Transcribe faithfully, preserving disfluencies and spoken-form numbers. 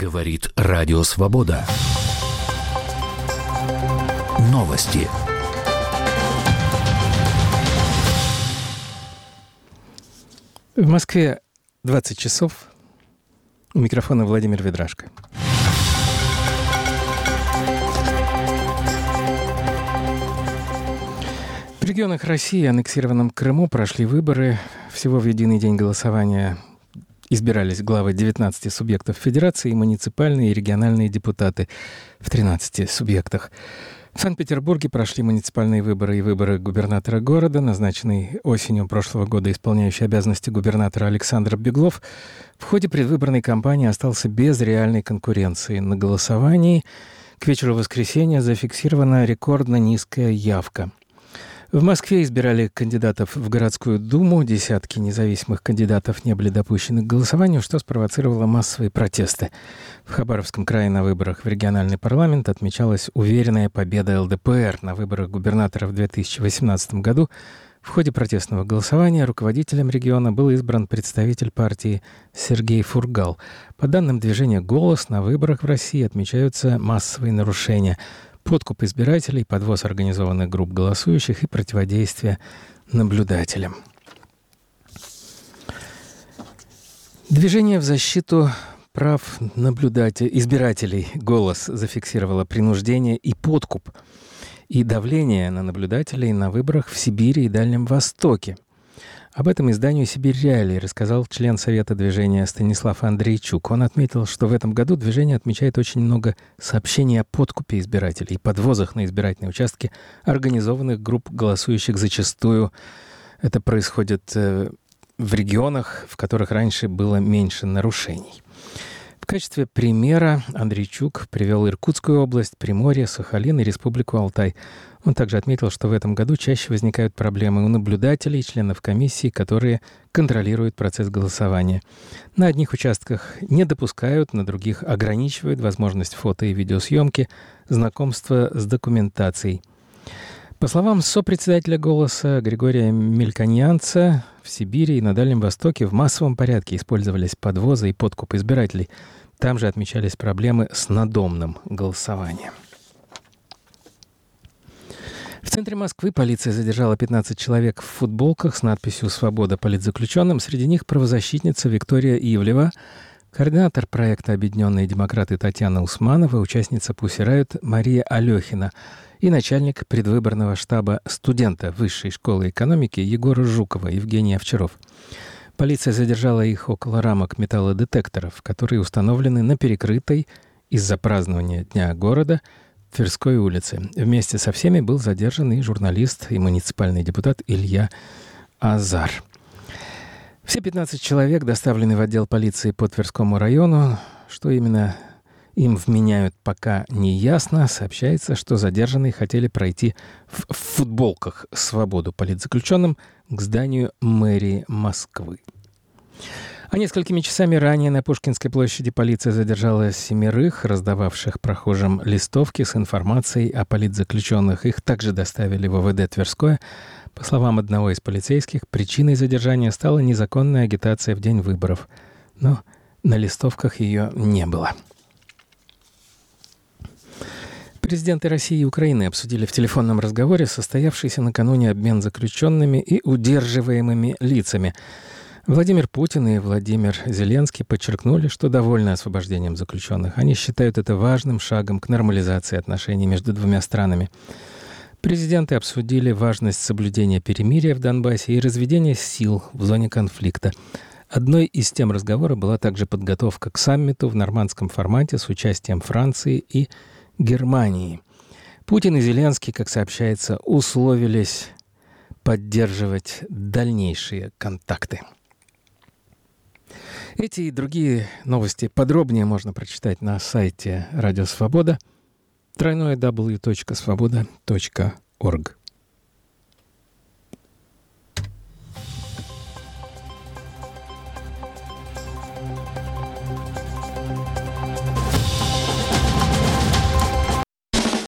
Говорит Радио Свобода. Новости. В Москве двадцать часов. У микрофона Владимир Ведрашко. В регионах России, аннексированном Крыму, прошли выборы. Всего в единый день голосования избирались главы девятнадцати субъектов Федерации, муниципальные и региональные депутаты в тринадцати субъектах. В Санкт-Петербурге прошли муниципальные выборы и выборы губернатора города. Назначенный осенью прошлого года исполняющий обязанности губернатора Александр Беглов в ходе предвыборной кампании остался без реальной конкуренции. На голосовании к вечеру воскресенья зафиксирована рекордно низкая явка. В Москве избирали кандидатов в городскую думу. Десятки независимых кандидатов не были допущены к голосованию, что спровоцировало массовые протесты. В Хабаровском крае на выборах в региональный парламент отмечалась уверенная победа эл дэ пэ эр. На выборах губернатора в две тысячи восемнадцатом году в ходе протестного голосования руководителем региона был избран представитель партии Сергей Фургал. По данным движения «Голос», на выборах в России отмечаются массовые нарушения: подкуп избирателей, подвоз организованных групп голосующих и противодействие наблюдателям. Движение в защиту прав наблюдателей, избирателей «Голос» зафиксировало принуждение и подкуп и давление на наблюдателей на выборах в Сибири и Дальнем Востоке. Об этом изданию «Сибирь Реалии» рассказал член Совета движения Станислав Андрейчук. Он отметил, что в этом году движение отмечает очень много сообщений о подкупе избирателей и подвозах на избирательные участки организованных групп голосующих. Зачастую это происходит в регионах, в которых раньше было меньше нарушений. В качестве примера Андрейчук привел Иркутскую область, Приморье, Сахалин и Республику Алтай. Он также отметил, что в этом году чаще возникают проблемы у наблюдателей, членов комиссии, которые контролируют процесс голосования. На одних участках не допускают, на других ограничивают возможность фото- и видеосъемки, знакомства с документацией. По словам сопредседателя «Голоса» Григория Мельконьянца, в Сибири и на Дальнем Востоке в массовом порядке использовались подвозы и подкуп избирателей. Там же отмечались проблемы с надомным голосованием. В центре Москвы полиция задержала пятнадцать человек в футболках с надписью «Свобода политзаключенным». Среди них правозащитница Виктория Ивлева, координатор проекта «Объединенные демократы» Татьяна Усманова, участница «Пусси Райот» Мария Алехина и начальник предвыборного штаба студента Высшей школы экономики Егора Жукова Евгений Овчаров. Полиция задержала их около рамок металлодетекторов, которые установлены на перекрытой из-за празднования Дня города Тверской улице. Вместе со всеми был задержан и журналист, и муниципальный депутат Илья Азар. Все пятнадцать человек доставлены в отдел полиции по Тверскому району. Что именно им вменяют, пока не ясно. Сообщается, что задержанные хотели пройти в футболках свободу политзаключенным к зданию мэрии Москвы. А несколькими часами ранее на Пушкинской площади полиция задержала семерых, раздававших прохожим листовки с информацией о политзаключенных. Их также доставили в о вэ дэ Тверское. По словам одного из полицейских, причиной задержания стала незаконная агитация в день выборов. Но на листовках ее не было. Президенты России и Украины обсудили в телефонном разговоре состоявшийся накануне обмен заключенными и удерживаемыми лицами. Владимир Путин и Владимир Зеленский подчеркнули, что довольны освобождением заключенных. Они считают это важным шагом к нормализации отношений между двумя странами. Президенты обсудили важность соблюдения перемирия в Донбассе и разведения сил в зоне конфликта. Одной из тем разговора была также подготовка к саммиту в нормандском формате с участием Франции и Германии. Путин и Зеленский, как сообщается, условились поддерживать дальнейшие контакты. Эти и другие новости подробнее можно прочитать на сайте Радио Свобода, дабл ю дабл ю дабл ю точка свобода точка орг.